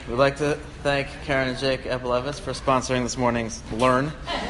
We'd like to thank Karen and Jake Epelevitz for sponsoring this morning's Learn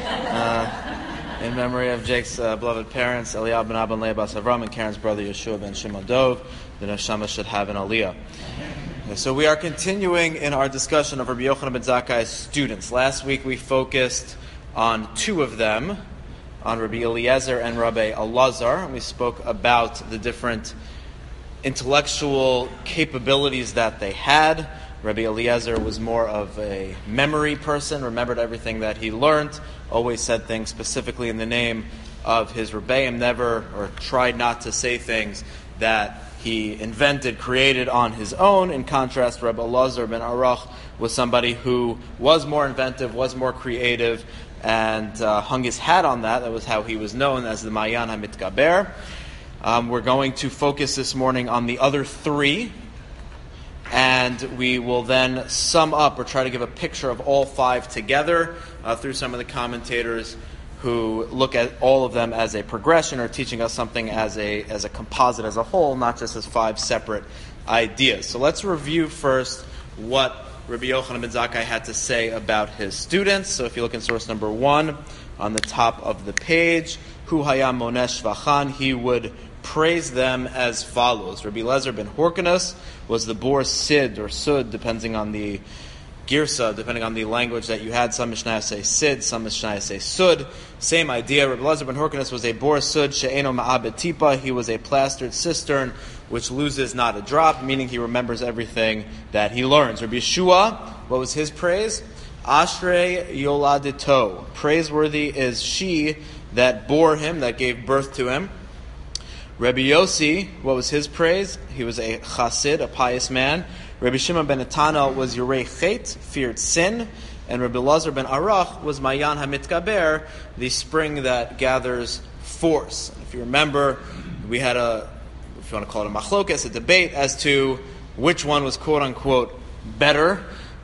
in memory of Jake's beloved parents, Eliyahu ben Abba and Leah bas Avram, and Karen's brother Yeshua ben Shimon Dov. The Neshama should have an Aliyah. So we are continuing in our discussion of Rabbi Yochanan ben Zakkai's students. Last week we focused on two of them, on Rabbi Eliezer and Rabbi Elazar, and we spoke about the different intellectual capabilities that they had. Rabbi Eliezer was more of a memory person, remembered everything that he learned, always said things specifically in the name of his Rebbeim, never or tried not to say things that he invented, created on his own. In contrast, Rabbi Elazar ben Arach was somebody who was more inventive, was more creative, and hung his hat on that. That was how he was known as the Mayan HaMitgaber. We're going to focus this morning on the other three, and we will then sum up or try to give a picture of all five together through some of the commentators who look at all of them as a progression or teaching us something as a composite as a whole, not just as five separate ideas. So let's review first what Rabbi Yochanan ben Zakkai had to say about his students. So if you look in source number 1 on the top of the page, Hu hayam monesh vachan, he would praise them as follows. Rabbi Eliezer ben Horkanus was the Bor Sid or Sud, depending on the Girsa, depending on the language that you had. Some Mishnayos say Sid, some Mishnayos say Sud. Same idea. Rabbi Eliezer ben Horkanus was a Bor Sud she'eno ma'abed tipa. He was a plastered cistern which loses not a drop, meaning he remembers everything that he learns. Rabbi Yeshua, what was his praise? Ashrei yoladito. Praiseworthy is she that bore him, that gave birth to him. Rabbi Yossi, what was his praise? He was a chassid, a pious man. Rabbi Shimon ben Etana was Yorei Chet, feared sin. And Rabbi Elazar ben Arach was Mayan HaMitgaber, the spring that gathers force. If you remember, we had if you want to call it a machlokes, a debate as to which one was quote-unquote better.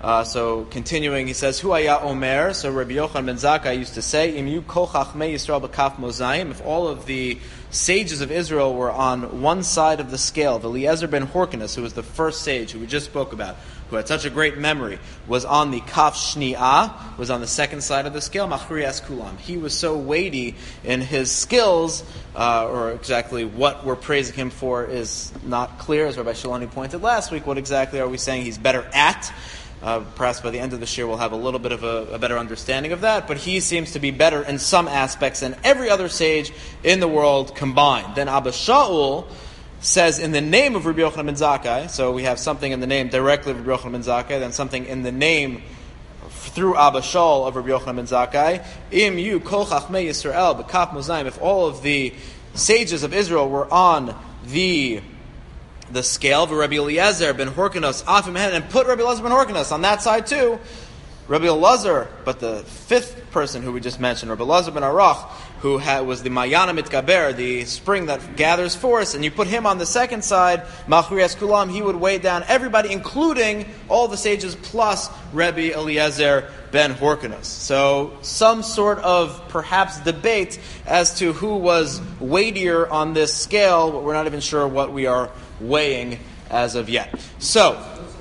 So continuing, he says, Hu haya omer, so Rabbi Yochanan ben Zakkai used to say, Im yu kol chachmei Yisrael b'kaf mozaim, if all of the sages of Israel were on one side of the scale, the Eliezer ben Horkanus, who was the first sage who we just spoke about, who had such a great memory, was on the kaf shni'ah, was on the second side of the scale, machrias kulam. He was so weighty in his skills, or exactly what we're praising him for is not clear, as Rabbi Shaloni pointed last week. What exactly are we saying he's better at? Perhaps by the end of this year we'll have a little bit of a better understanding of that, but he seems to be better in some aspects than every other sage in the world combined. Then Abba Shaul says in the name of Rabbi Yochanan ben Zakkai, so we have something in the name directly of Rabbi Yochanan ben Zakkai, then something in the name through Abba Shaul of Rabbi Yochanan ben Zakkai, Im yu kol chachmei Yisrael b'kaf mozaim, if all of the sages of Israel were on the scale of Rabbi Eliezer ben Horkanus, and put Rabbi Eliezer ben Horkanus on that side too. Rabbi Elazar, but the fifth person who we just mentioned, Rabbi Elazar ben Arach, who was the Mayan HaMitgaber, the spring that gathers force, and you put him on the second side, Machrias Kulam, he would weigh down everybody, including all the sages, plus Rabbi Eliezer ben Horkanus. So some sort of perhaps debate as to who was weightier on this scale, but we're not even sure what we are weighing as of yet. So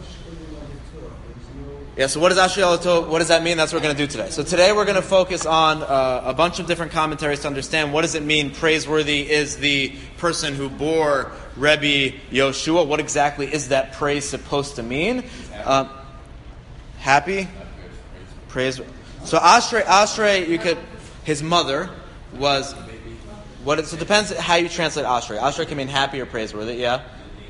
what is Ashrei Yoladito? What does that mean? That's what we're going to do today. So today we're going to focus on a bunch of different commentaries to understand what does it mean praiseworthy is the person who bore Rabbi Yoshua. What exactly is that praise supposed to mean? Happy? Praise. So Ashrei, you could, his mother was, so it depends how you translate Ashrei. Ashrei can mean happy or praiseworthy, yeah?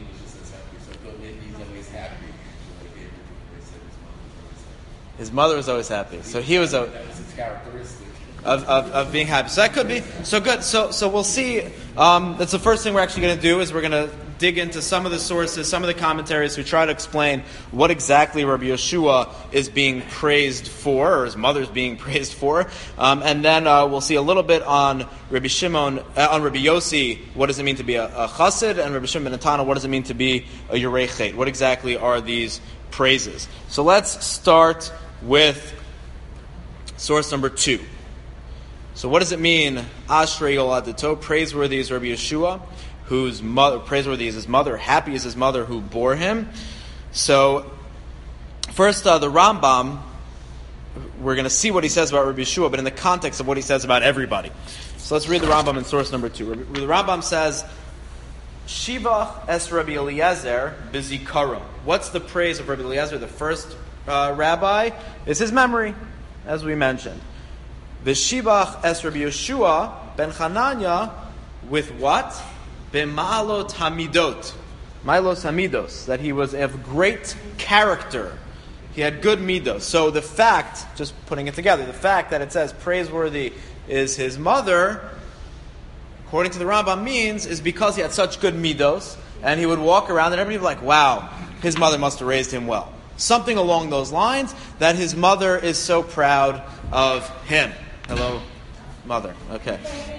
His mother was always happy, so he was. That was his characteristic of being happy. So that could be so good. So we'll see. That's the first thing we're actually going to do is we're going to dig into some of the sources, some of the commentaries, who try to explain what exactly Rabbi Yeshua is being praised for, or his mother's being praised for, and then we'll see a little bit on Rabbi Shimon, on Rabbi Yossi. What does it mean to be a chassid? And Rabbi Shimon ben Etana, what does it mean to be a Yorei Chet? What exactly are these praises? So let's start with source number 2. So what does it mean, Ashrei Yoladito, praiseworthy is Rabbi Yeshua, whose mother, praiseworthy is his mother, happy is his mother who bore him. So First, the Rambam, we're going to see what he says about Rabbi Yeshua, but in the context of what he says about everybody. So let's read the Rambam in source number 2. The Rambam says, Shivach es Rabbi Eliezer b'zikaron. What's the praise of Rabbi Eliezer, the first rabbi? It's his memory, as we mentioned. V'shivach es Rabbi Yeshua ben Chananya, with what? B'ma'alot hamidot. Ma'alot hamidos, that he was of great character. He had good midos. So the fact, just putting it together, the fact that it says praiseworthy is his mother, according to the Rambam, means is because he had such good midos, and he would walk around and everybody would be like, wow, his mother must have raised him well. Something along those lines, that his mother is so proud of him. Hello, mother. Okay.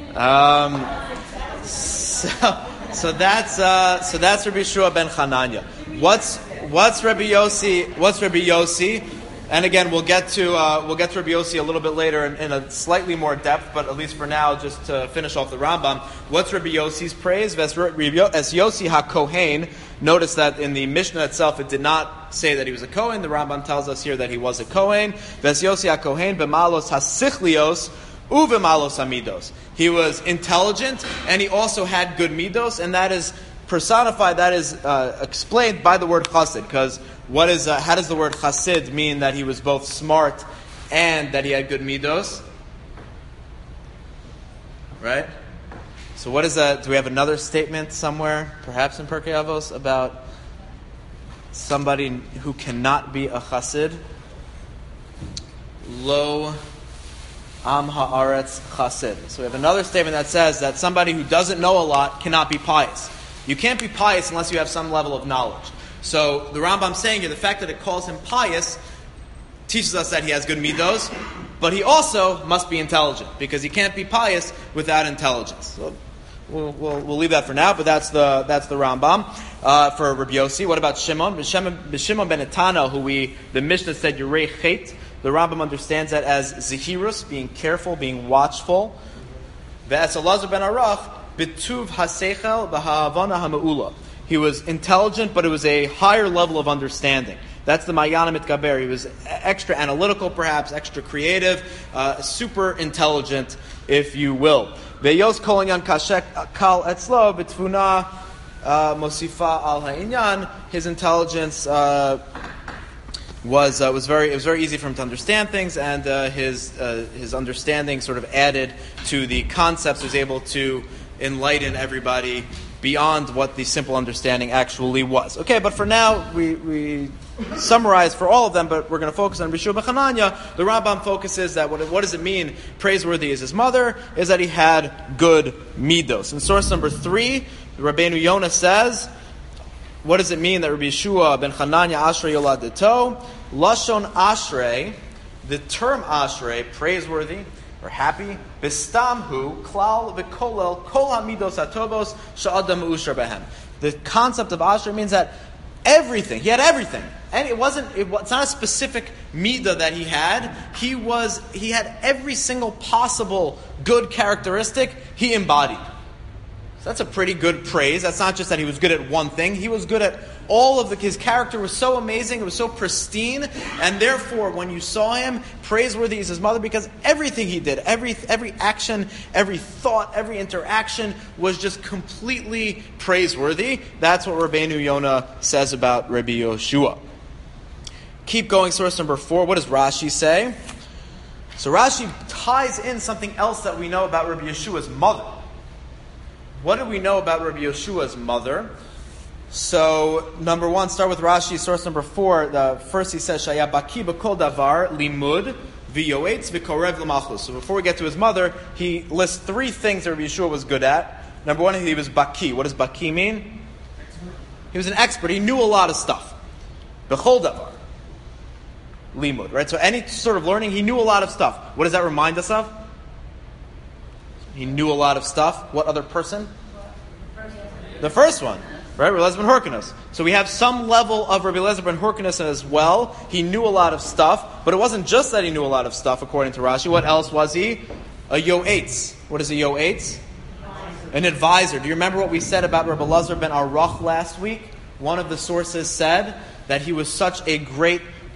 So that's Rabbi Yeshua ben Chananya. What's Rabbi Yossi? What's Rabbi Yossi? And again, we'll get to Rabbi Yossi a little bit later in a slightly more depth, but at least for now, just to finish off the Rambam, what's Rabbi Yossi's praise? As Yossi HaKohen, notice that in the Mishnah itself, it did not say that he was a Kohen. The Rambam tells us here that he was a Kohen. Ves Yossi HaKohen b'malos hasichlios uv'malos hamidos. He was intelligent, and he also had good midos, and that is personified, that is explained by the word chassid, because how does the word chassid mean that he was both smart and that he had good midos? Right? So what is that? Do we have another statement somewhere, perhaps in Pirkei Avos, about somebody who cannot be a chassid? Lo am haaretz chassid. So we have another statement that says that somebody who doesn't know a lot cannot be pious. You can't be pious unless you have some level of knowledge. So the Rambam saying here, the fact that it calls him pious teaches us that he has good midos, but he also must be intelligent, because he can't be pious without intelligence. So we'll leave that for now, but that's the Rambam for Rabbi Yossi. What about Shimon? Shimon ben Etana, who the Mishnah said Yirei Chet. The Rambam understands that as zehirus, being careful, being watchful. Ve'es Elazar ben Arach, bituv hasechel v'ha'avana ha'me'ula. He was intelligent, but it was a higher level of understanding. That's the Mayana Mitgaber. He was extra analytical, perhaps, extra creative, super intelligent, if you will. Ve'yos kol inyan kashek kal etzlo b'tfuna mosifa al ha'inyan. His intelligence was very easy for him to understand things, and his understanding sort of added to the concepts. He was able to enlighten everybody beyond what the simple understanding actually was. Okay, but for now, we summarize for all of them, but we're going to focus on Rabbi Yeshua ben Chananya. The Rambam focuses that what does it mean, praiseworthy is his mother, is that he had good midos. In source number 3, Rabbeinu Yonah says, what does it mean that Rabbi Yeshua ben Chananya Ashrei Yoladeto? Lashon Ashrei, the term Ashrei, praiseworthy, or happy, Bistamhu, Klal, V'kolel, Kol HaMidos HaTovos, Sha'adam U'ushar Behem. The concept of Ashrei means that everything, he had everything. And it's not a specific midah that he had. He had every single possible good characteristic he embodied. So that's a pretty good praise. That's not just that he was good at one thing. He was good at all of his character was so amazing, it was so pristine, and therefore when you saw him, praiseworthy is his mother, because everything he did, every action, every thought, every interaction was just completely praiseworthy. That's what Rabbeinu Yonah says about Rabbi Yeshua. Keep going, source number 4. What does Rashi say? So Rashi ties in something else that we know about Rabbi Yeshua's mother. What do we know about Rabbi Yeshua's mother? So, number 1, start with Rashi, source number 4. First he says, Shaya baki b'kol davar limud v'yoetz v'korev l'malchus. So before we get to his mother, he lists 3 things that Rabbi Yeshua was good at. Number 1, he was baki. What does baki mean? He was an expert. He knew a lot of stuff. B'kol davar limud, right? So any sort of learning, he knew a lot of stuff. What does that remind us of? He knew a lot of stuff. What other person? The first one, right? Rabbi Eliezer ben Hyrcanus. So we have some level of Rabbi Eliezer ben Hyrcanus as well. He knew a lot of stuff, but it wasn't just that he knew a lot of stuff, according to Rashi. What else was he? A yoetz. What is a yoetz? An advisor. Do you remember what we said about Rabbi Elazar ben Arach last week? One of the sources said that he was such a great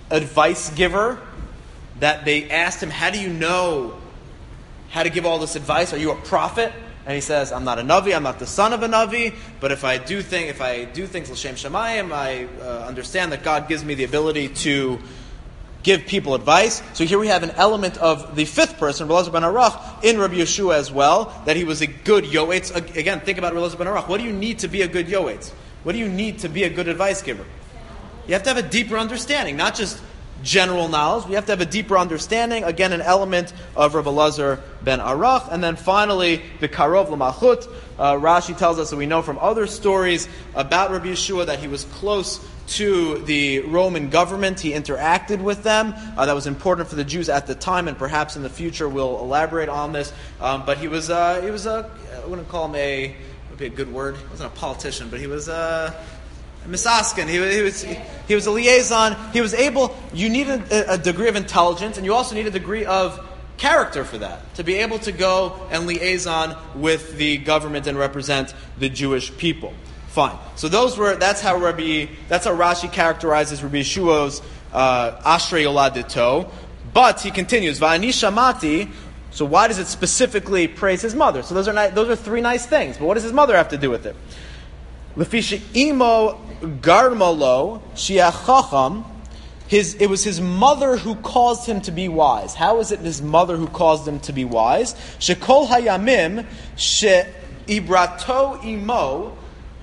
advice giver that they asked him, how do you know how to give all this advice? Are you a prophet? And he says, I'm not a Navi, I'm not the son of a Navi, but if I do things l'shem shamayim, I understand that God gives me the ability to give people advice. So here we have an element of the fifth person, Rabbi Elazar ben Arach, in Rabbi Yeshua as well, that he was a good yoetz. Again, think about Rabbi Elazar ben Arach. What do you need to be a good yoetz? What do you need to be a good advice giver? You have to have a deeper understanding, not just general knowledge. We have to have a deeper understanding. Again, an element of Rabbi Elazar ben Arach. And then finally, the Karov l'Malchut. Rashi tells us that we know from other stories about Rabbi Yeshua that he was close to the Roman government. He interacted with them. That was important for the Jews at the time, and perhaps in the future we'll elaborate on this. But he was I wouldn't call him it would be a good word. He wasn't a politician, but he was misaskin. He was a liaison. He was able. You needed a degree of intelligence, and you also need a degree of character for that, to be able to go and liaison with the government and represent the Jewish people. Fine. So that's how Rashi characterizes Rabbi Yeshua's Ashrei Yoladito. But he continues, Va'ani Shamati. So why does it specifically praise his mother? So those are three nice things. But what does his mother have to do with it? Lefisha imo garmalo shiachacham. It was his mother who caused him to be wise. How is it his mother who caused him to be wise? Shekol hayamim she'ibrato imo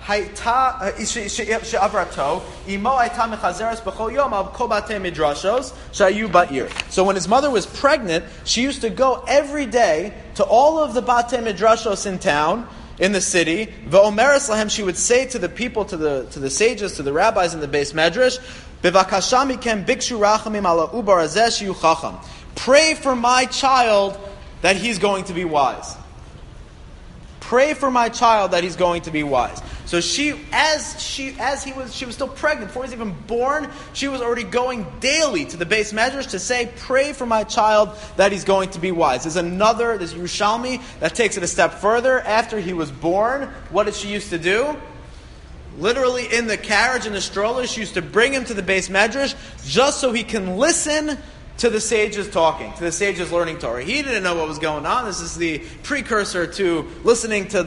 she'avrato imo hayta mechazeres b'chol yom al kol batei midrashos shayu ba'ir. So when his mother was pregnant, she used to go every day to all of the batei midrashos in town, in the city. V'omeres lahem, she would say to the people, to the sages, to the rabbis in the Beis Medrash, B'vakasha mikem bikshu rachamim ala ubar hazeh shiyu chacham. Pray for my child that he's going to be wise. Pray for my child that he's going to be wise. So she was still pregnant, before he was even born, she was already going daily to the Beis Medrash to say, pray for my child that he's going to be wise. There's Yerushalmi that takes it a step further. After he was born, what did she used to do? Literally in the carriage, in the stroller, she used to bring him to the Beis Medrash just so he can listen to the sages talking, to the sages learning Torah. He didn't know what was going on. This is the precursor to listening to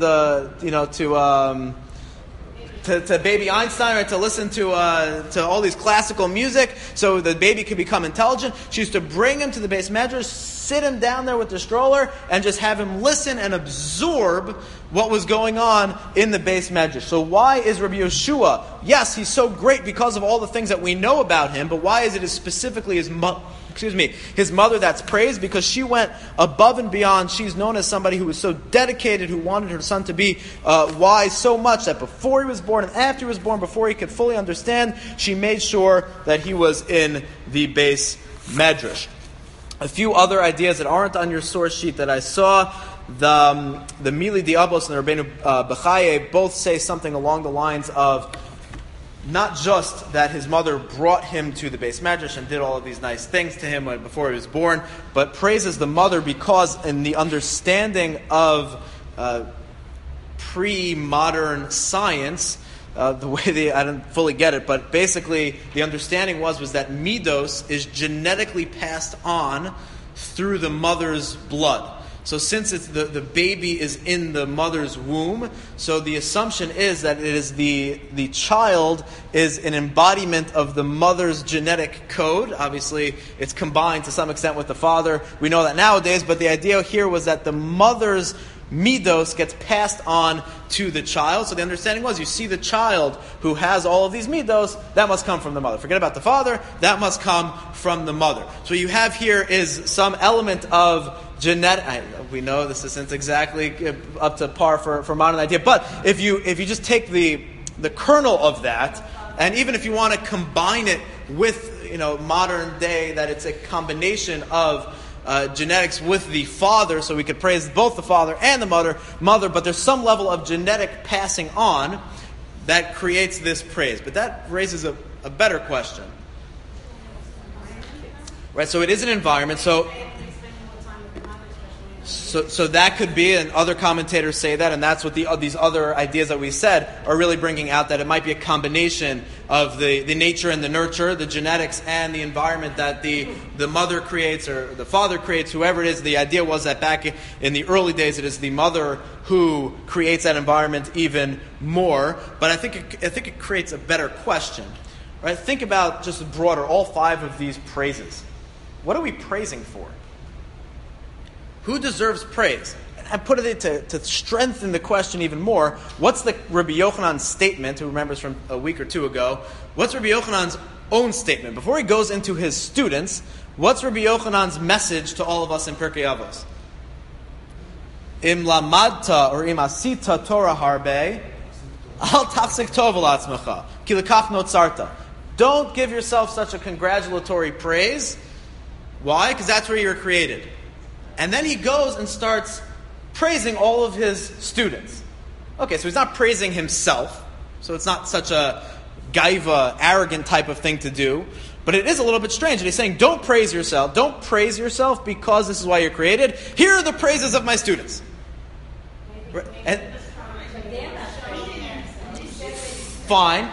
to baby Einstein, right? To listen to all these classical music, so the baby could become intelligent. She used to bring him to the Beis Medrash, sit him down there with the stroller, and just have him listen and absorb what was going on in the Beis Medrash. So why is Rabbi Yeshua? Yes, he's so great because of all the things that we know about him, but why is it specifically his mother that's praised? Because she went above and beyond. She's known as somebody who was so dedicated, who wanted her son to be wise so much that before he was born and after he was born, before he could fully understand, she made sure that he was in the Beis Medrash. A few other ideas that aren't on your source sheet that I saw. The Mili Diablos and the Rabbeinu Bechaye both say something along the lines of not just that his mother brought him to the Beis Medrash and did all of these nice things to him before he was born, but praises the mother because in the understanding of pre-modern science, the way I didn't fully get it, but basically the understanding was that midos is genetically passed on through the mother's blood. So since it's the baby is in the mother's womb, so the assumption is that it is the child is an embodiment of the mother's genetic code. Obviously, it's combined to some extent with the father. We know that nowadays, but the idea here was that the mother's midos gets passed on to the child. So the understanding was, you see the child who has all of these midos, that must come from the mother. Forget about the father, that must come from the mother. So what you have here is some element of genetic. We know this isn't exactly up to par for modern idea, but if you just take the kernel of that, and even if you want to combine it with modern day, that it's a combination of genetics with the father, so we could praise both the father and the mother, but there's some level of genetic passing on that creates this praise. But that raises a better question. Right, so it is an environment, so So that could be, and other commentators say that, and that's what these other ideas that we said are really bringing out, that it might be a combination of the nature and the nurture, the genetics and the environment that the mother creates or the father creates, whoever it is. The idea was that back in the early days, it is the mother who creates that environment even more. But I think it creates a better question, right? Think about just broader, all 5 of these praises. What are we praising for? Who deserves praise? And put it to strengthen the question even more, what's the Rabbi Yochanan's statement, who remembers from a week or 2 ago, what's Rabbi Yochanan's own statement? Before he goes into his students, what's Rabbi Yochanan's message to all of us in Pirkei Avos? Im lamadta or im asita Torah harbe, al tachzik tov alatzmecha, ki lekach notzarta. Don't give yourself such a congratulatory praise. Why? Because that's where you were created. And then he goes and starts praising all of his students. Okay, so he's not praising himself, so it's not such a gaiva, arrogant type of thing to do, but it is a little bit strange. And he's saying, don't praise yourself. Don't praise yourself because this is why you're created. Here are the praises of my students. And, fine.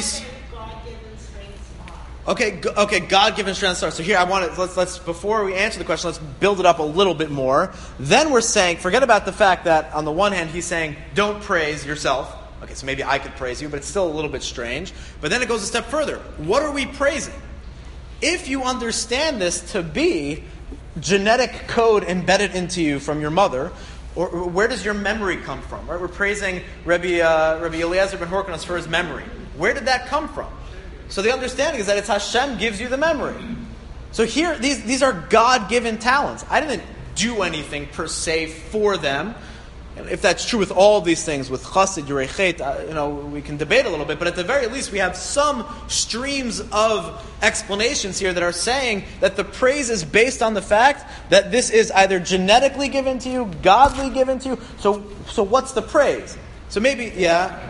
Okay, God-given strength starts. So here, let's before we answer the question, let's build it up a little bit more. Then we're saying, forget about the fact that on the one hand, he's saying, don't praise yourself. Okay, so maybe I could praise you, but it's still a little bit strange. But then it goes a step further. What are we praising? If you understand this to be genetic code embedded into you from your mother, or where does your memory come from? Right? We're praising Rabbi Eliezer ben Horkonos for his memory. Where did that come from? So the understanding is that it's Hashem gives you the memory. So here, these are God-given talents. I didn't do anything per se for them. And if that's true with all of these things, with chassid, yirei chet, we can debate a little bit. But at the very least, we have some streams of explanations here that are saying that the praise is based on the fact that this is either genetically given to you, godly given to you. So what's the praise? So maybe, yeah.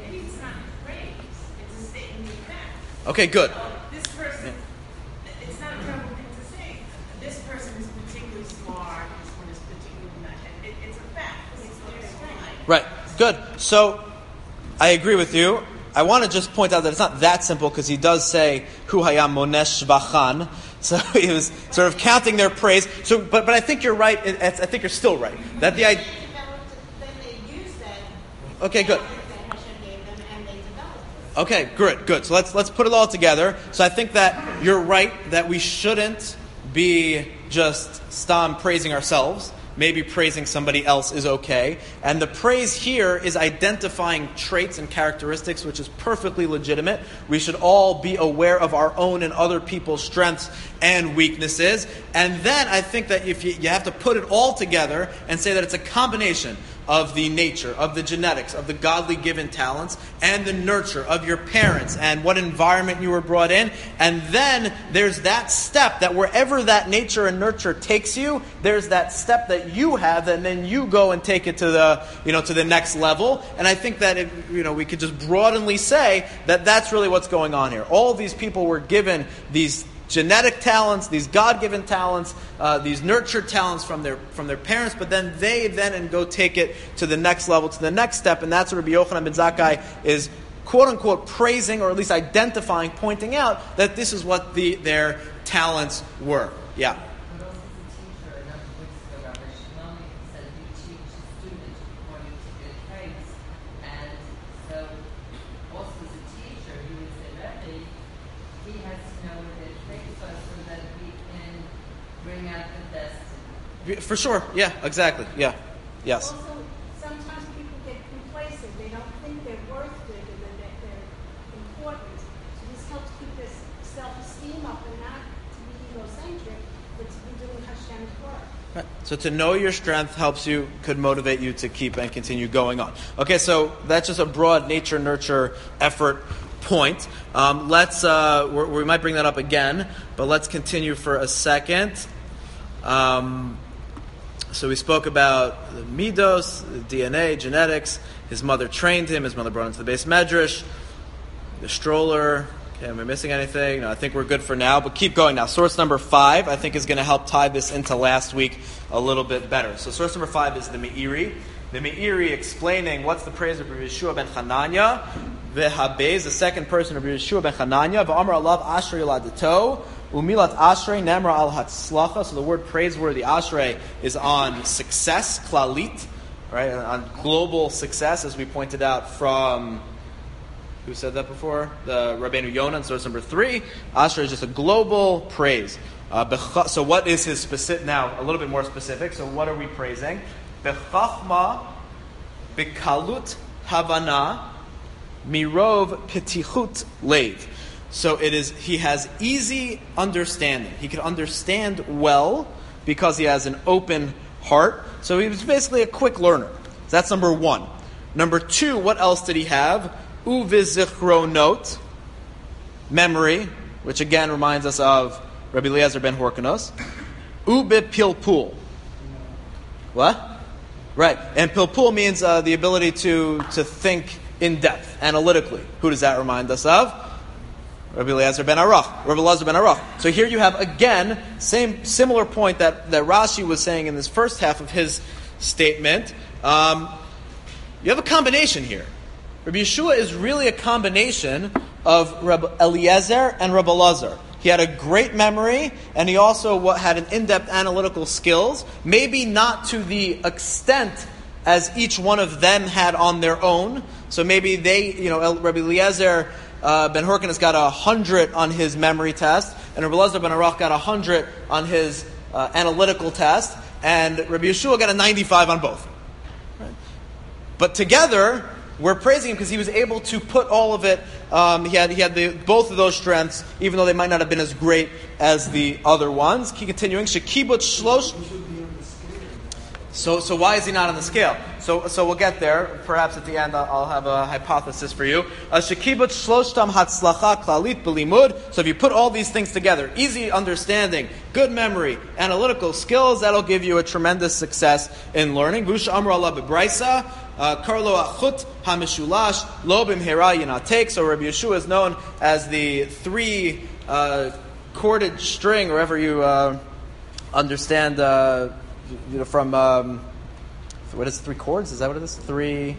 Okay, good. So this person, it's not a terrible thing to say. This person is particularly smart. This one is particularly not. It's a fact. It's their strength. Right. Good. So I agree with you. I want to just point out that it's not that simple because he does say Hu hayam monesh shvachan. So he was sort of counting their praise. So, but I think you're right. I think you're still right. That the idea. Then they use that. Okay, good. That Hashem gave them, and they developed it. Okay, good. So let's put it all together. So I think that you're right that we shouldn't be just stam praising ourselves. Maybe praising somebody else is okay. And the praise here is identifying traits and characteristics, which is perfectly legitimate. We should all be aware of our own and other people's strengths and weaknesses. And then I think that if you have to put it all together and say that it's a combination of the nature, of the genetics, of the godly given talents, and the nurture of your parents and what environment you were brought in. And then there's that step that wherever that nature and nurture takes you, there's that step that you have, and then you go and take it to the next level. And I think that we could just broadly say that that's really what's going on here. All of these people were given these genetic talents, these God-given talents, these nurtured talents from their parents, but then they go take it to the next level, to the next step, and that's what Rabbi Yochanan ben Zakkai is quote-unquote praising, or at least identifying, pointing out that this is what their talents were. Yeah. But also the teacher, a number of weeks ago, Rabbi Shimoni said you teach students according to their traits, and so also as a teacher, he would say, Rebbe, he has to know what their traits are so that we can bring out the best. For sure. Yeah, exactly. Yeah. Yes. Also, sometimes people get complacent. They don't think they're worth it and that they're important. So this helps keep their self-esteem up and not to be egocentric, but to be doing Hashem's work. Right. So to know your strength could motivate you to keep and continue going on. Okay, so that's just a broad nature, nurture, effort point. We might bring that up again, but let's continue for a second. So we spoke about the midos, the DNA, genetics. His mother trained him. His mother brought him to the base medrash. The stroller. Okay, am I missing anything? No, I think we're good for now, but keep going now. Source number 5, I think, is going to help tie this into last week a little bit better. So source number 5 is the Meiri. The Meiri explaining what's the praise of Rabbi Yeshua ben Chananya. V'habez, the second person of Rabbi Yeshua ben Chananya. V'amar alav ashrei ladato. Umilat ashrei nemra al hatzlacha. So the word praiseworthy, ashrei, is on success, klalit, right? On global success, as we pointed out from... Who said that before? The Rabbeinu Yonah, source number 3. Ashrei is just a global praise. So what is his specific? Now, a little bit more specific. So what are we praising? Bechachma, bekalut havana, mirov petichut leiv. So it is. He has easy understanding. He can understand well because he has an open heart. So he was basically a quick learner. So that's number 1. Number 2, what else did he have? Uvizichronot, memory, which again reminds us of Rabbi Eliezer ben Horkanos. Ubipilpul. What? Right. And pilpul means the ability to think in depth, analytically. Who does that remind us of? Rabbi Eliezer ben Arach. Rabbi Eliezer ben Arach. So here you have, again, similar point that Rashi was saying in this first half of his statement. You have a combination here. Rabbi Yeshua is really a combination of Rabbi Eliezer and Rabbi Elazar. He had a great memory, and he also had an in-depth analytical skills, maybe not to the extent as each one of them had on their own. So maybe Rabbi Eliezer ben Horkanos got 100 on his memory test, and Rabbi Elazar ben Arach got 100 on his analytical test, and Rabbi Yeshua got a 95 on both. Right. But together, we're praising him because he was able to put all of it. He had both of those strengths, even though they might not have been as great as the other ones. Keep continuing. Shekibut shlosh. So why is he not on the scale? So we'll get there. Perhaps at the end I'll have a hypothesis for you. Shekibut shloshtam hatzlacha klalit b'limud. So if you put all these things together, easy understanding, good memory, analytical skills, that'll give you a tremendous success in learning. Vush amra Allah b'braisa. Karlo achut hamishulash lo b'mhera yinatek. So Rabbi Yeshua is known as the 3 chorded string, or wherever you understand from what is it, 3 chords? Is that what it is? 3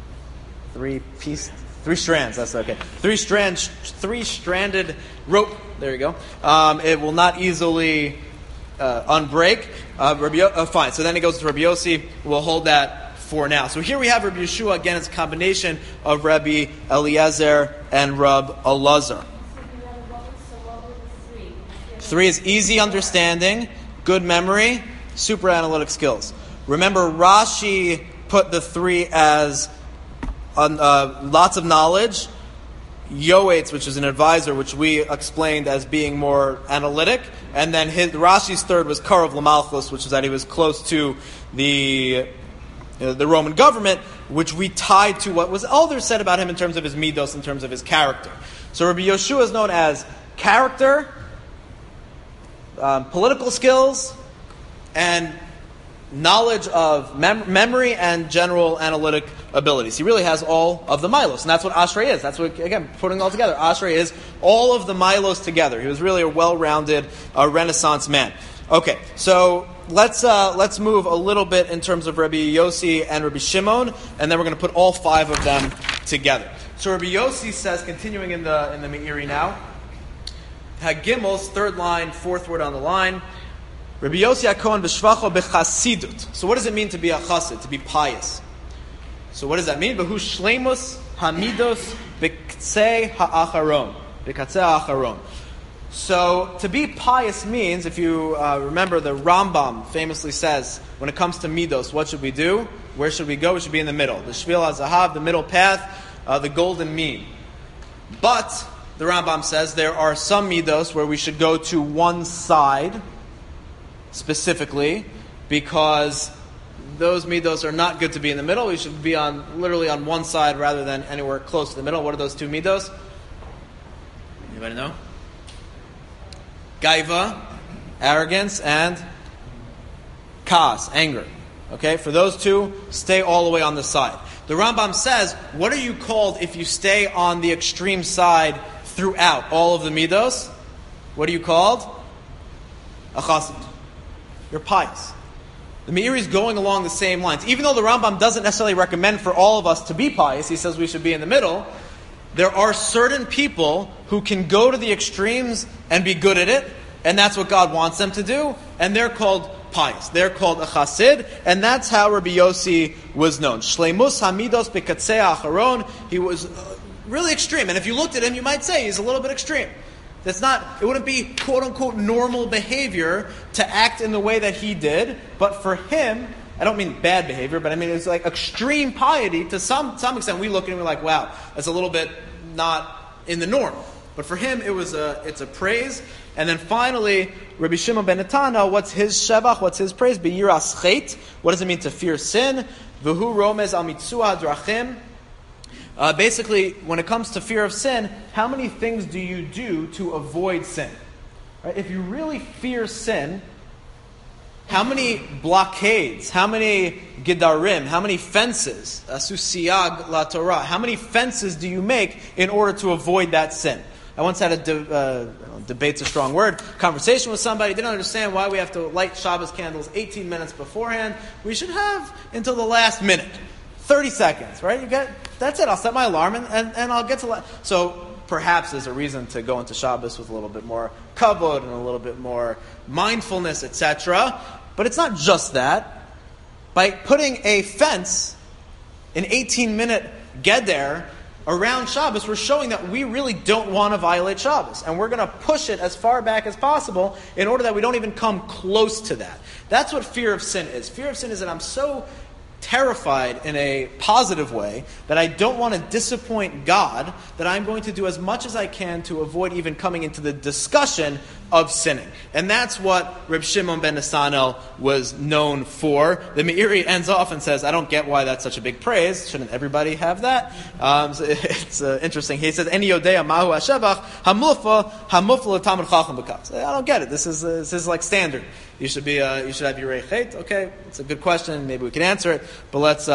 strands. That's okay. 3-stranded rope. There you go. It will not easily unbreak. Fine. So then it goes to Rabbi Yossi. We'll hold that for now. So here we have Rabbi Yeshua. Again, it's a combination of Rabbi Eliezer and Rabbi Elazar. 3 is easy understanding, good memory, super analytic skills. Remember, Rashi put the 3 as lots of knowledge. Yoetz, which is an advisor, which we explained as being more analytic. And then Rashi's 3rd was Karav L'Malchus, which is that he was close to the Roman government, which we tied to what was others said about him in terms of his midos, in terms of his character. So Rabbi Yeshua is known as character, political skills, and knowledge of memory and general analytic abilities. He really has all of the milos, and that's what Ashrei is. That's what, again, putting it all together. Ashrei is all of the milos together. He was really a well-rounded Renaissance man. Okay, so let's move a little bit in terms of Rabbi Yossi and Rabbi Shimon, and then we're going to put all 5 of them together. So Rabbi Yossi says, continuing in the Meiri now, Hagimels, 3rd line, 4th word on the line, Rabbi Yossi HaKohen b'shvacho b'chasidut. So what does it mean to be a chassid, to be pious? So what does that mean? B'hu shleimus hamidos b'ktzei ha'acharon. B'ktzei ha'acharon. So to be pious means, if you remember, the Rambam famously says, when it comes to midos, what should we do? Where should we go? We should be in the middle. The shvil hazahav, the middle path, the golden mean. But the Rambam says there are some midos where we should go to one side, specifically, because those midos are not good to be in the middle. We should be literally on one side rather than anywhere close to the middle. What are those 2 midos? Anybody know? Gaiva, arrogance, and kas, anger. Okay, for those 2, stay all the way on the side. The Rambam says, what are you called if you stay on the extreme side throughout all of the midos, what are you called? A chassid. You're pious. The Meiri is going along the same lines. Even though the Rambam doesn't necessarily recommend for all of us to be pious, he says we should be in the middle, there are certain people who can go to the extremes and be good at it, and that's what God wants them to do, and they're called pious. They're called a chassid, and that's how Rabbi Yossi was known. Shleimus hamidos bekatzei acharon. He was really extreme, and if you looked at him, you might say he's a little bit extreme. It wouldn't be quote-unquote normal behavior to act in the way that he did, but for him, I don't mean bad behavior, but I mean it's like extreme piety to some extent. We look at him and we're like, wow, that's a little bit not in the norm. But for him, it's a praise. And then finally, Rabbi Shimon ben Netana, what's his shevach, what's his praise? Beyiras chet. What does it mean to fear sin? V'hu romez al mitzua drachim. Basically, when it comes to fear of sin, how many things do you do to avoid sin? Right? If you really fear sin, how many blockades, how many gedarim, how many fences, asusiyag la Torah, how many fences do you make in order to avoid that sin? I once had a debate's a strong word, conversation with somebody, didn't understand why we have to light Shabbos candles 18 minutes beforehand. We should have until the last minute. 30 seconds, right? That's it. I'll set my alarm and I'll get to... So perhaps there's a reason to go into Shabbos with a little bit more kavod and a little bit more mindfulness, etc. But it's not just that. By putting a fence, an 18-minute geder, around Shabbos, we're showing that we really don't want to violate Shabbos. And we're going to push it as far back as possible in order that we don't even come close to that. That's what fear of sin is. Fear of sin is that I'm so terrified in a positive way that I don't want to disappoint God, that I'm going to do as much as I can to avoid even coming into the discussion of sinning. And that's what Reb Shimon ben Nesanel was known for. The Meiri ends off and says, I don't get why that's such a big praise. Shouldn't everybody have that? So it's interesting. He says, Eni yodea mahu hashevach hamufla l'tamid chacham b'kaz. I don't get it. This is like standard. You should have Yirei Chet. Okay, it's a good question. Maybe we can answer it, but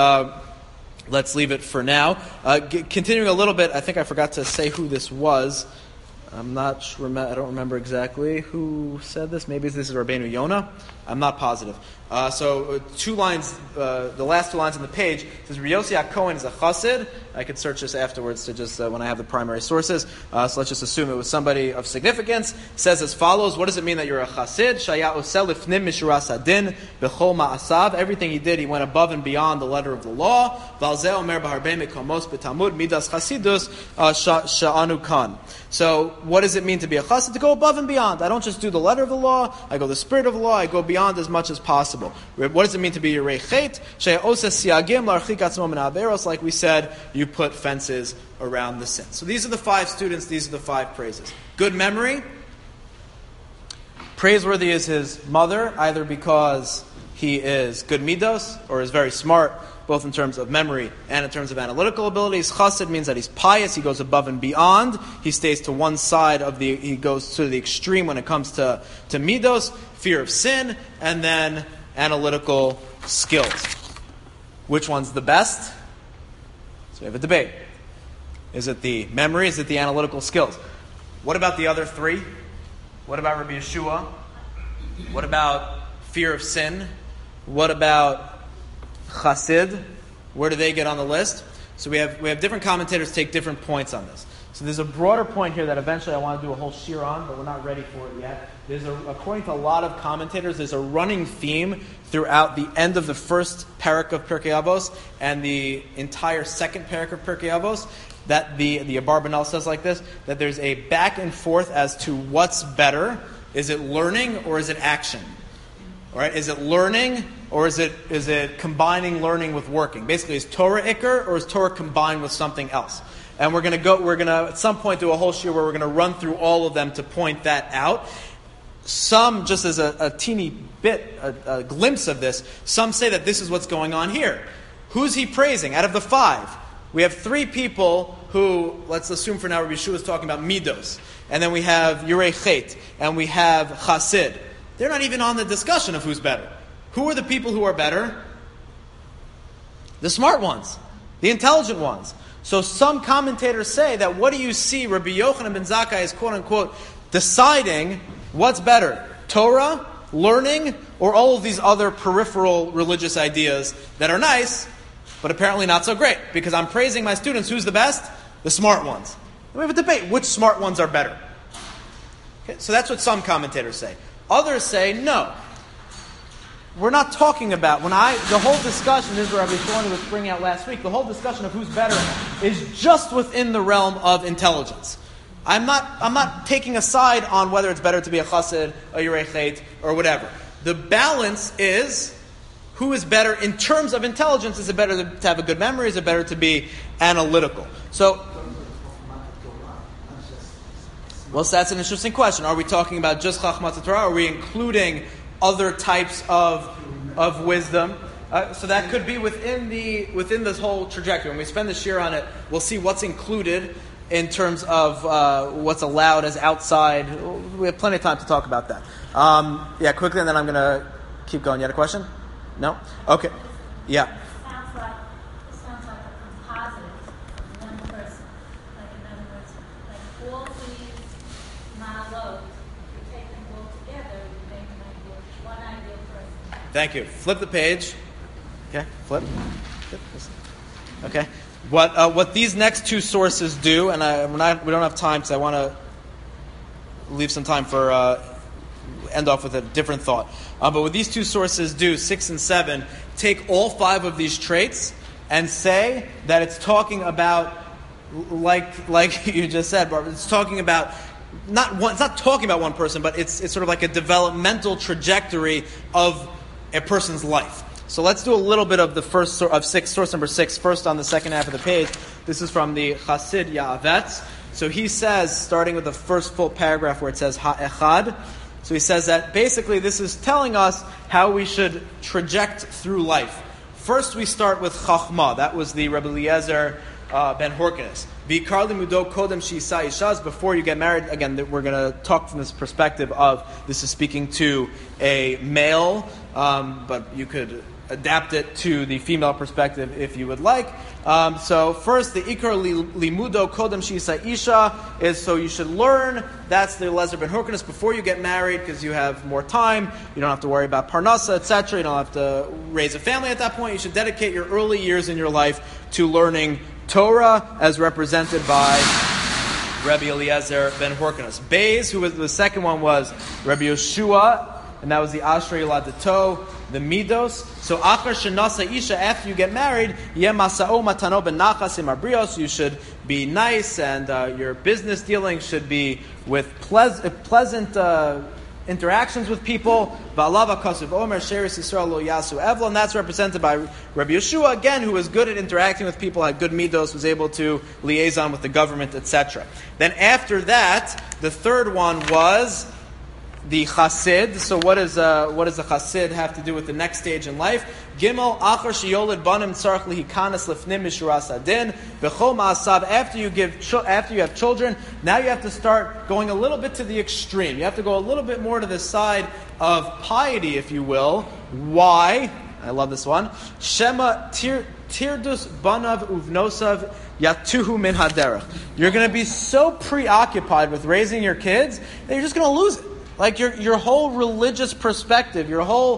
let's leave it for now. Continuing a little bit, I think I forgot to say who this was. I don't remember exactly who said this. Maybe this is Rabbeinu Yonah. I'm not positive. So 2 lines, the last 2 lines on the page, it says Yossi HaKohen is a chassid. I could search this afterwards to just when I have the primary sources. So let's just assume it was somebody of significance. It says as follows: what does it mean that you're a chassid? Shaya osel lifnim mishuras hadin b'chol ma'asav. Everything he did, he went above and beyond the letter of the law. Valzeh omer b'harbei mekomos b'talmud midas chasidus sha'anu kan. So what does it mean to be a chassid? To go above and beyond. I don't just do the letter of the law. I go the spirit of the law. I go beyond as much as possible. What does it mean to be Yirei Chet? Like we said, you put fences around the sin. So these are the 5 students. These are the 5 praises. Good memory. Praiseworthy is his mother, either because he is good midos or is very smart, both in terms of memory and in terms of analytical abilities. Chassid means that he's pious, he goes above and beyond, he stays to one side he goes to the extreme when it comes to midos, fear of sin, and then analytical skills. Which one's the best? So we have a debate. Is it the memory? Is it the analytical skills? What about the other 3? What about Rabbi Yeshua? What about fear of sin? What about chassid? Where do they get on the list? So we have different commentators take different points on this. So there's a broader point here that eventually I want to do a whole shir on, but we're not ready for it yet. According to a lot of commentators, there's a running theme throughout the end of the first parak of Pirkei Avos and the entire second parak of Pirkei Avos, that the Abarbanel says like this, that there's a back and forth as to what's better. Is it learning or is it action? All right, is it learning or is it combining learning with working? Basically, is Torah ikar or is Torah combined with something else? And we're going to at some point do a whole shir where we're going to run through all of them to point that out. Some, just as a teeny bit, a glimpse of this, some say that this is what's going on here. Who's he praising? Out of the 5, we have 3 people who, let's assume for now, Rabbi Yeshua is talking about midos. And then we have Yirei Chet, and we have chassid. They're not even on the discussion of who's better. Who are the people who are better? The smart ones. The intelligent ones. So some commentators say that what do you see Rabbi Yochanan ben Zakkai is quote-unquote deciding what's better, Torah, learning, or all of these other peripheral religious ideas that are nice, but apparently not so great. Because I'm praising my students, who's the best? The smart ones. And we have a debate, which smart ones are better? Okay, so that's what some commentators say. Others say, no. We're not talking about, the whole discussion, this is what Rabbi Shlomo was bringing out last week, the whole discussion of who's better is just within the realm of intelligence. I'm not taking a side on whether it's better to be a chassid, a yirei chet, or whatever. The balance is, who is better in terms of intelligence? Is it better to have a good memory? Is it better to be analytical? So, well, so that's an interesting question. Are we talking about just Chachmat Torah? Are we including other types of wisdom? So that could be within this whole trajectory. When we spend the shir on it, we'll see what's included in terms of what's allowed as outside. We have plenty of time to talk about that. Quickly, and then I'm going to keep going. You had a question? No? Okay. Yeah. It sounds like a composite of one person. Like, in other words, like all these ma'alot, if you take them all together, you make one ideal person. Thank you. Flip the page. Okay, flip. Okay. What these next two sources do, and we don't have time because I want to leave some time for end off with a different thought. But what these two sources do, 6 and 7, take all 5 of these traits and say that it's talking about, like you just said, Barbara, it's talking about it's not talking about one person, but it's sort of like a developmental trajectory of a person's life. So let's do a little bit of the first of 6, source number 6, first on the second half of the page. This is from the Chassid Ya'avetz. So he says, starting with the first full paragraph where it says Ha'echad, so he says that basically this is telling us how we should traject through life. First we start with Chachma. That was the Rebbe Eliezer ben Horkenes. V'ikar limudo kodem she'isa ishaz. Before you get married, again, we're going to talk from this perspective of, this is speaking to a male, but you could adapt it to the female perspective if you would like. So first, the ikar limudo kodem she'isa isha is, so you should learn. That's the Eliezer ben Horkenes before you get married, because you have more time. You don't have to worry about parnasa, etc. You don't have to raise a family at that point. You should dedicate your early years in your life to learning Torah, as represented by Rabbi Eliezer ben Horkenes. Beis, who was the second one, was Rabbi Yeshua, and that was the Ashrei Ladato, the Midos. So Achar Shenasa Isha, after you get married, Yeh Masao Matano Ben Nachas Imabrios, you should be nice, and your business dealings should be with pleasant interactions with people. Va'alav HaKasuv Omer Sheris Yisrael Lo Yasu Evlo, and that's represented by Rabbi Yeshua, again, who was good at interacting with people, had good midos, was able to liaison with the government, etc. Then after that, the third one was the Chassid. So what does the Chassid have to do with the next stage in life? Gimel Achar Sheyoled Banim Tzarich Lihikanas Lifnim Mishuras Adin B'chol Ma'asav. After you have children, now you have to start going a little bit to the extreme. You have to go a little bit more to the side of piety, if you will. Why? I love this one. Shema Tirdus Banav Uvnosav Yatuhu Min Haderech. You're going to be so preoccupied with raising your kids that you're just going to lose it. Like your whole religious perspective, your whole,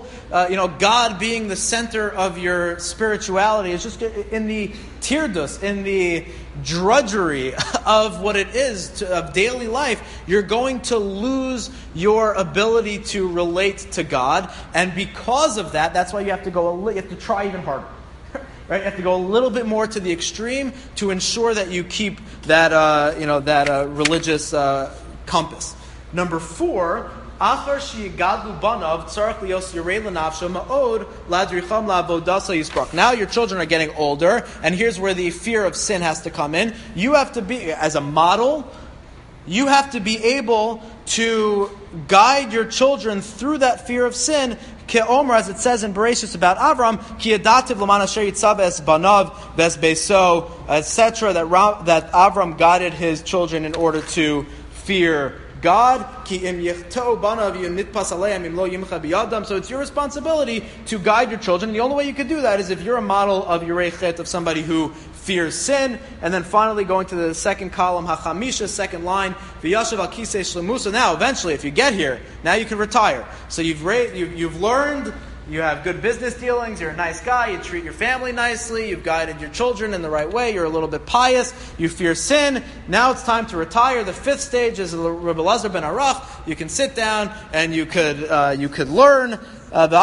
God being the center of your spirituality is just in the tirdus, in the drudgery of what it is of daily life. You're going to lose your ability to relate to God, and because of that, that's why you have to you have to try even harder. Right? You have to go a little bit more to the extreme to ensure that you keep that religious compass. Number 4, Achar sheyigadlu banav tzarich lios yirei lenafsho ma'od ladricham la'avodasa yisbrach. Now your children are getting older, and here's where the fear of sin has to come in. You have to be, as a model, you have to be able to guide your children through that fear of sin. Ke'omer, as it says in Bereshis about Avram, ki yadativ l'man asher yitzav es banav ves beso, etc. That Avram guided his children in order to fear God. So it's your responsibility to guide your children. The only way you could do that is if you're a model of Yirei Chet, of somebody who fears sin. And then finally going to the second column, hachamisha, second line, v'yashav al kisei shlemusa. Now, eventually, if you get here, now you can retire. So you've learned, you have good business dealings, you're a nice guy, you treat your family nicely, you've guided your children in the right way, you're a little bit pious, you fear sin. Now it's time to retire. The fifth stage is Rebbe Elazar ben Arach. You can sit down and you could learn. You and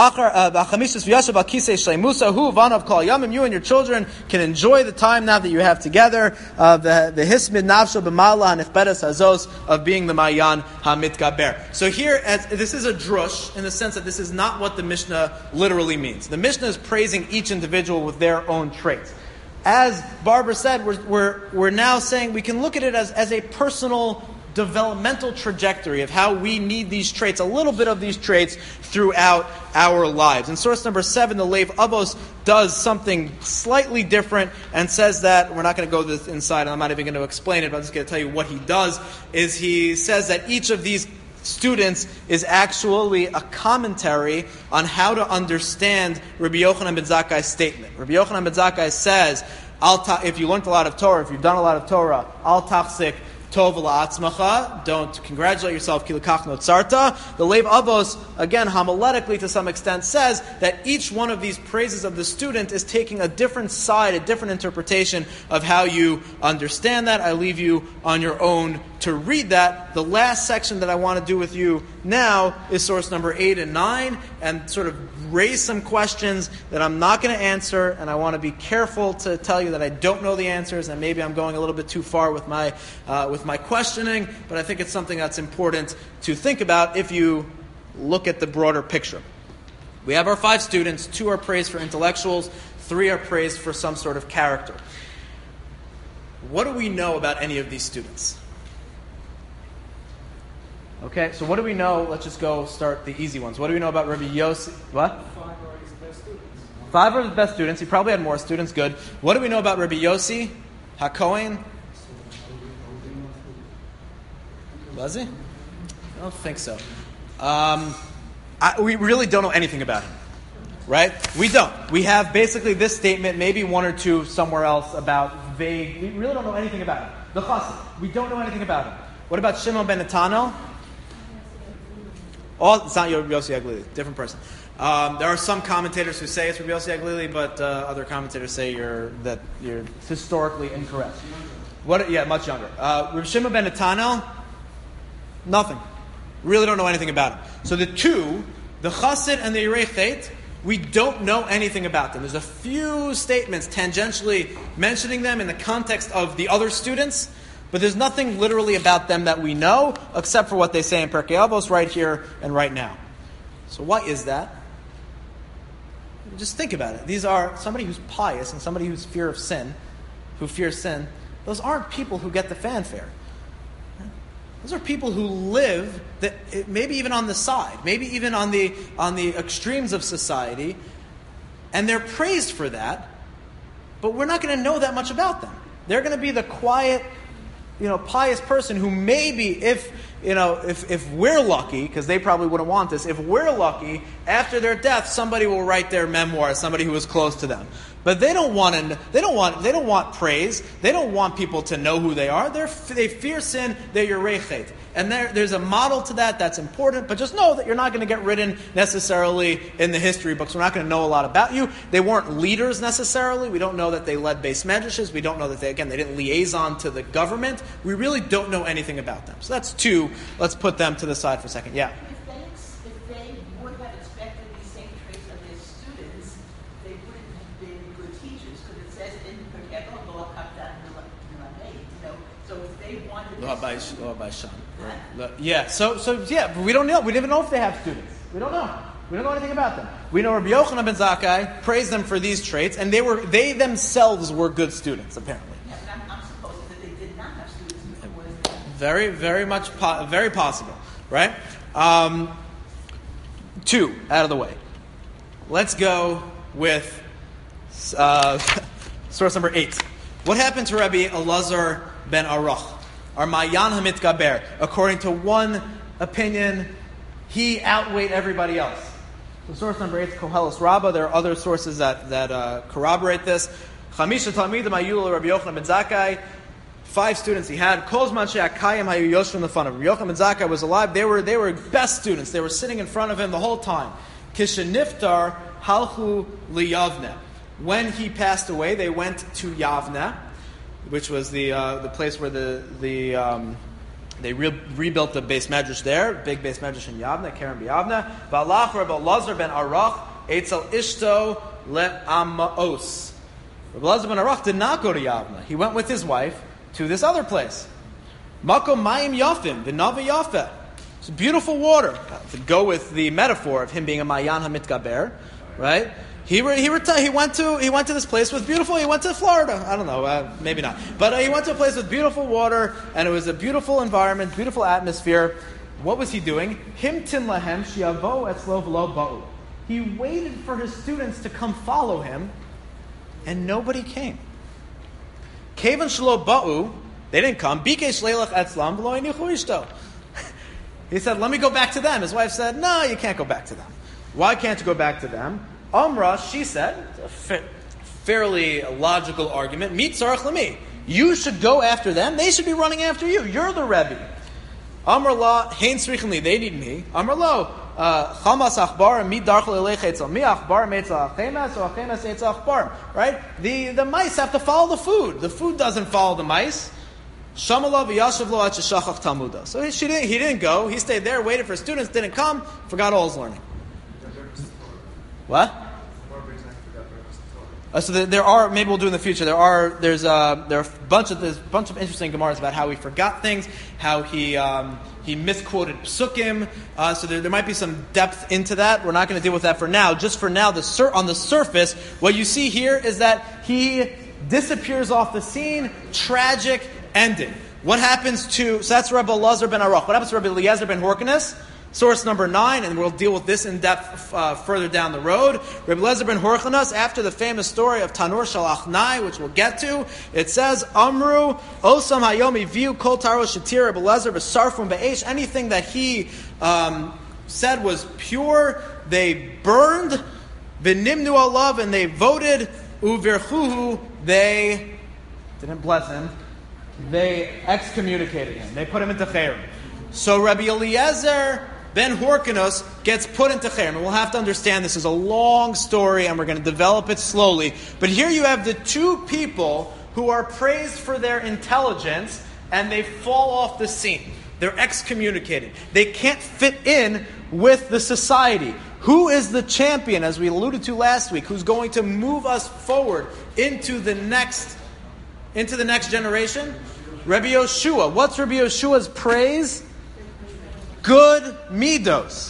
your children can enjoy the time now that you have together. The hismid nafsho b'mala hanifbedes hazos of being the Mayan hamitgaber. So here, this is a drush in the sense that this is not what the Mishnah literally means. The Mishnah is praising each individual with their own traits. As Barbara said, we're now saying we can look at it as a personal developmental trajectory of how we need these traits, a little bit of these traits throughout our lives. In source number 7, the Lev Avos does something slightly different and says that, we're not going to go this inside, and I'm not even going to explain it, but I'm just going to tell you what he does, is he says that each of these students is actually a commentary on how to understand Rabbi Yochanan ben Zakkai's statement. Rabbi Yochanan ben Zakkai says, if you learned a lot of Torah, if you've done a lot of Torah, al tachzik tov la'atzmacha, don't congratulate yourself, ki lekach notzarta. The Lev Avos, again, homiletically to some extent, says that each one of these praises of the student is taking a different side, a different interpretation of how you understand that. I leave you on your own to read that. The last section that I want to do with you now is source number 8 and 9, and sort of raise some questions that I'm not going to answer, and I want to be careful to tell you that I don't know the answers, and maybe I'm going a little bit too far with my questioning, but I think it's something that's important to think about if you look at the broader picture. We have our 5 students. 2 are praised for intellectuals, 3 are praised for some sort of character. What do we know about any of these students? Okay, so what do we know? Let's just go start the easy ones. What do we know about Rabbi Yossi? What? 5 are his best students. 5 are his best students. He probably had more students. Good. What do we know about Rabbi Yossi HaKohen? Was he? I don't think so. We really don't know anything about him. Right? We don't. We have basically this statement, maybe 1 or 2 somewhere else about vague. We really don't know anything about him. The Chassid. We don't know anything about him. What about Shimon ben Netanel? It's not Rabbi Yossi Aglili, different person. There are some commentators who say it's Rabbi Yossi Aglili, but other commentators say you're historically incorrect. Much younger. Rabbi Shimon ben Netanel, nothing. Really don't know anything about him. So the 2, the Chassid and the Yerei Chet, we don't know anything about them. There's a few statements tangentially mentioning them in the context of the other students, but there's nothing literally about them that we know, except for what they say in Pirkei Avos right here and right now. So why is that? Just think about it. These are somebody who's pious and somebody who fears sin. Those aren't people who get the fanfare. Those are people who live, maybe even on the side, maybe even on the extremes of society, and they're praised for that, but we're not going to know that much about them. They're going to be the quiet, pious person who maybe, if we're lucky, because they probably wouldn't want this, if we're lucky, after their death, somebody will write their memoir, somebody who was close to them. But they don't want praise. They don't want people to know who they are. They fear sin. They're Yerei Chet. And there's a model to that that's important. But just know that you're not going to get written necessarily in the history books. We're not going to know a lot about you. They weren't leaders necessarily. We don't know that they led base medrashes. We don't know that they didn't liaison to the government. We really don't know anything about them. So that's 2. Let's put them to the side for a second. Yeah. If they would have expected these same traits of their students, they wouldn't have been good teachers, because it says in Pirkei Avos, lo hakapta l'lamed. So if they wanted Lo habai shan. Yeah. So but we don't know. We don't even know if they have students. We don't know. We don't know anything about them. We know Rabbi Yochanan ben Zakkai praised them for these traits, and they themselves were good students, apparently. Yeah, but I'm supposing that they did not have students before. Very, very much, very possible, right? 2 out of the way. Let's go with source number 8. What happened to Rabbi Elazar ben Arach? Our Mayan HaMitgaber. According to one opinion, he outweighed everybody else. So source number 8 is Koheles Rabbah. There are other sources that corroborate this. Chamisha Talmidim Hayul Rabbi Yochanan ben Zakkai. 5 students he had. Kozman she'akayim hayu yoshvim in front of him. Rabbi Yochanan ben Zakkai was alive. They were best students. They were sitting in front of him the whole time. Kisheniftar halchu liyavne. When he passed away, they went to Yavne, which was the place where they rebuilt the Beis Medrash there, big Beis Medrash in Yavne, Keren b'Yavne. V'alach Rabbi Elazar ben Arach etzel ishto le'amaos. Rabbi Elazar ben Arach did not go to Yavne. He went with his wife to this other place. Makom mayim yafim, v'nava yafeh. It's beautiful water. To go with the metaphor of him being a Mayan HaMitgaber, right? He went to this place with beautiful. He went to Florida. I don't know, maybe not. But he went to a place with beautiful water, and it was a beautiful environment, beautiful atmosphere. What was he doing? Himtin lahem shiavo etzlo v'lo ba'u. He waited for his students to come follow him, and nobody came. Kevan shelo ba'u, they didn't come. Bikei shleilach etzlam v'lo yinichu ishto. He said, "Let me go back to them." His wife said, "No, you can't go back to them." Why can't you go back to them? Amra, she said, a fairly logical argument, Meet Tzarech Lami. You should go after them. They should be running after you. You're the Rebbe. Amra la, Hein Tzrichen Li, they need me. Amra lo, Chamas Achbar, Mi Darchel Elech Etzel, Mi Achbar, Meitzel Achemes, or Achemes Etzel Achbar. Right? The mice have to follow the food. The food doesn't follow the mice. Shamala v'yashav lo at sheshachach talmuda. So he didn't go. He stayed there, waited for students, didn't come, forgot all his learning. What? So there are, maybe we'll do in the future. There are a bunch of interesting gemaras about how he forgot things, how he misquoted psukim. So there might be some depth into that. We're not going to deal with that for now. Just for now, on the surface, what you see here is that he disappears off the scene. Tragic ending. What happens to? So that's Rabbi Elazar ben Arach. What happens to Rabbi Eliezer ben Horkanus? Source number 9, and we'll deal with this in depth further down the road. Rabbi Eliezer ben Horkanus, after the famous story of Tanur Shalachnai, which we'll get to, it says, Amru, Osam Hayomi Viu Kol Taro Shatir Rabbi Eliezer B'Sarfum Be'esh. Anything that he said was pure, they burned, V'nimnu alav, and they voted, Uvirchuhu, they didn't bless him, they excommunicated him. They put him into Cherem. So Rabbi Eliezer ben Horkanus gets put into Cherem. And we'll have to understand this is a long story and we're going to develop it slowly. But here you have the 2 people who are praised for their intelligence and they fall off the scene. They're excommunicated. They can't fit in with the society. Who is the champion, as we alluded to last week, who's going to move us forward into the next generation? Rabbi Yoshua. What's Rabbi Yoshua's praise? Good midos.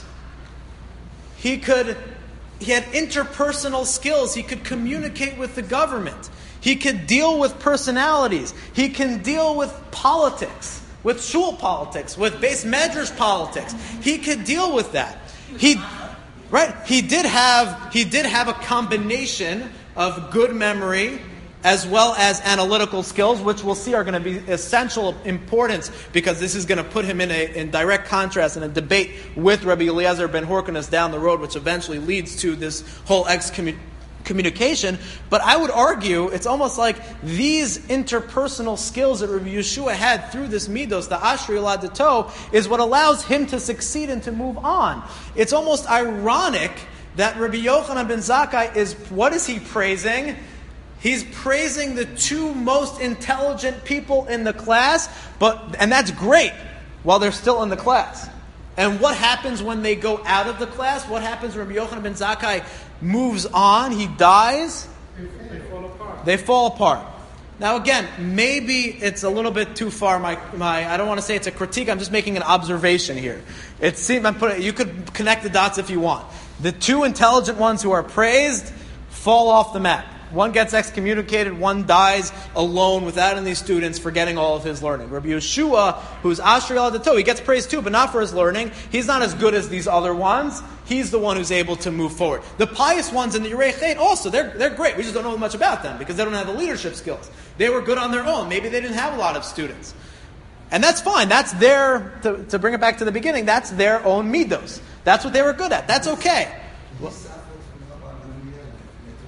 He had interpersonal skills. He could communicate with the government. He could deal with personalities. He can deal with politics, with shul politics, with Beis Medrash politics. He could deal with that. He did have a combination of good memory as well as analytical skills, which we'll see are going to be essential importance because this is going to put him in direct contrast in a debate with Rabbi Eliezer ben Horkanus down the road, which eventually leads to this whole excommunication. But I would argue it's almost like these interpersonal skills that Rabbi Yeshua had through this midos, the Ashri Elad Dato, is what allows him to succeed and to move on. It's almost ironic that Rabbi Yochanan ben Zakkai what is he praising? He's praising the 2 most intelligent people in the class, and that's great while they're still in the class. And what happens when they go out of the class? What happens when Rabbi Yochanan ben Zakkai moves on? He dies. They fall apart. Now again, maybe it's a little bit too far. I don't want to say it's a critique. I'm just making an observation here. You could connect the dots if you want. The 2 intelligent ones who are praised fall off the map. One gets excommunicated, one dies alone without any students, forgetting all of his learning. Rabbi Yeshua, who's Ashri Elad Dato, he gets praised too, but not for his learning. He's not as good as these other ones. He's the one who's able to move forward. The pious ones in the Yerei Chet also, they're great. We just don't know much about them because they don't have the leadership skills. They were good on their own. Maybe they didn't have a lot of students. And that's fine. That's to bring it back to the beginning, that's their own midos. That's what they were good at. That's okay.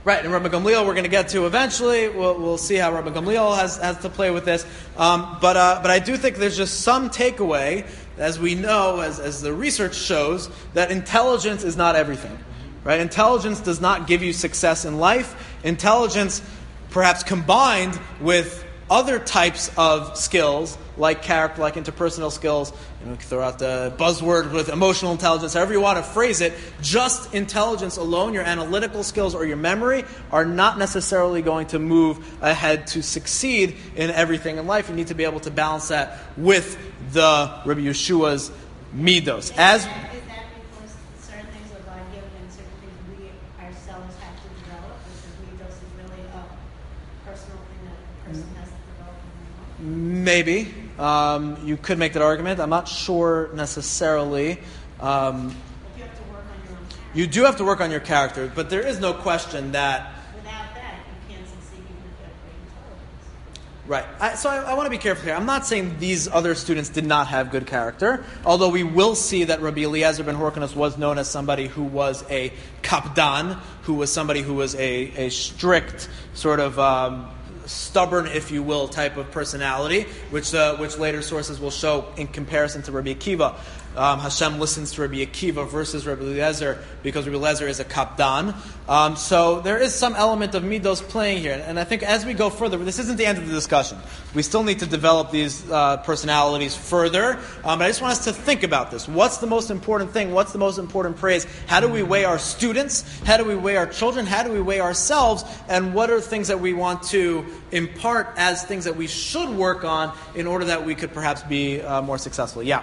Right, and Rabbi Gamliel we're going to get to eventually. We'll see how Rabbi Gamliel has to play with this. But I do think there's just some takeaway, as we know, as the research shows, that intelligence is not everything. Right? Intelligence does not give you success in life. Intelligence, perhaps combined with other types of skills, like character, like interpersonal skills, you can throw out the buzzword with emotional intelligence, however you want to phrase it, just intelligence alone, your analytical skills or your memory, are not necessarily going to move ahead to succeed in everything in life. You need to be able to balance that with the Rabbi Yeshua's midos. Is that because certain things are God-given and certain things we ourselves have to develop? Because midos is really a personal thing that a person has to develop in their life? Maybe. You could make that argument. I'm not sure necessarily. But you have to work on your own character. You do have to work on your character, but there is no question that... Without that, you can't succeed even if you have great intelligence. Right. So I want to be careful here. I'm not saying these other students did not have good character, although we will see that Rabbi Eliezer ben Horkanus was known as somebody who was a kapdan, who was somebody who was a strict sort of... stubborn, if you will, type of personality, which later sources will show in comparison to Rabbi Akiva. Hashem listens to Rabbi Akiva versus Rabbi Eliezer because Rabbi Eliezer is a kapdan. So there is some element of midos playing here. And I think as we go further, this isn't the end of the discussion. We still need to develop these personalities further. But I just want us to think about this. What's the most important thing? What's the most important praise? How do we weigh our students? How do we weigh our children? How do we weigh ourselves? And what are things that we want to impart as things that we should work on in order that we could perhaps be more successful? Yeah.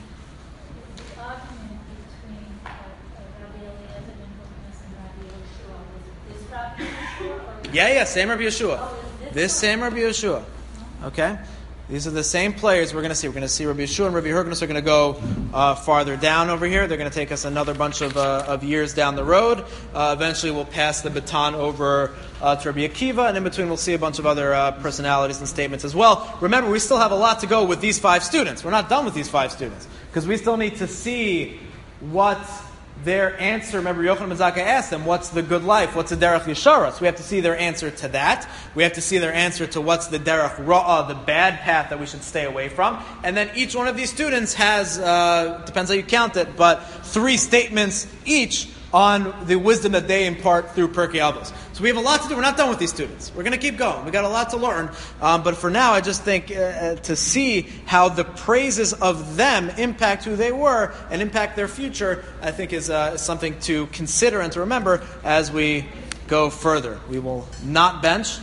The argument between Rabbi Eliezer ben Horkanus and Rabbi Yeshua, was this Rabbi Yeshua? Yeah, same Rabbi Yeshua. Oh, is this This same Rabbi Yeshua. Okay? These are the same players we're going to see. We're going to see Rabbi Yeshua and Rabbi Horkanus are going to go farther down over here. They're going to take us another bunch of years down the road. Eventually we'll pass the baton over to Rabbi Akiva, and in between we'll see a bunch of other personalities and statements as well. Remember, we still have a lot to go with these 5 students. We're not done with these 5 students, because we still need to see what their answer. Remember, Yochanan ben Zakkai asked them, what's the good life? What's the derech yeshara? So we have to see their answer to that. We have to see their answer to what's the derech ra'ah, the bad path that we should stay away from. And then each one of these students has, depends how you count it, but 3 statements each on the wisdom that they impart through Pirkei Avos. So we have a lot to do. We're not done with these students. We're going to keep going. We've got a lot to learn. But for now, I just think to see how the praises of them impact who they were and impact their future, I think is something to consider and to remember as we go further. We will not bench.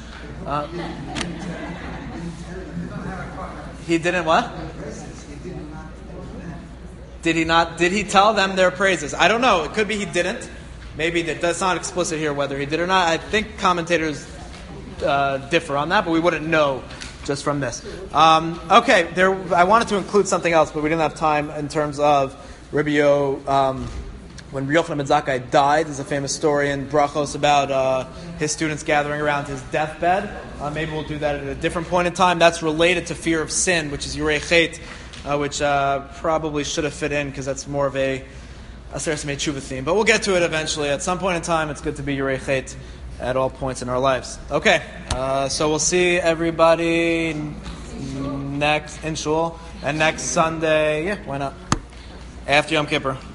He didn't what? Did he not? Did he tell them their praises? I don't know. It could be he didn't. Maybe that. That's not explicit here whether he did or not. I think commentators differ on that, but we wouldn't know just from this. Okay, I wanted to include something else, but we didn't have time in terms of Rabbi when Yochanan ben Zakkai died. There's a famous story in Brachos about his students gathering around his deathbed. Maybe we'll do that at a different point in time. That's related to fear of sin, which is Yirei Chet, which probably should have fit in because that's more of a Aseret Tshuva theme. But we'll get to it eventually. At some point in time, it's good to be Yirei Chet at all points in our lives. Okay, so we'll see everybody next in Shul and next Sunday. Yeah, why not? After Yom Kippur.